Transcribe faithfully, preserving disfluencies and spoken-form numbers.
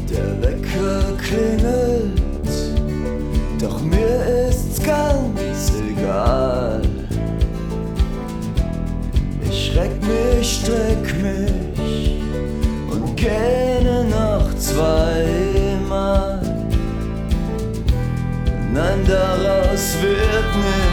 Der Wecker klingelt, doch mir ist's ganz egal. Ich reck mich, streck mich und gähne noch zweimal. Nein, daraus wird nichts.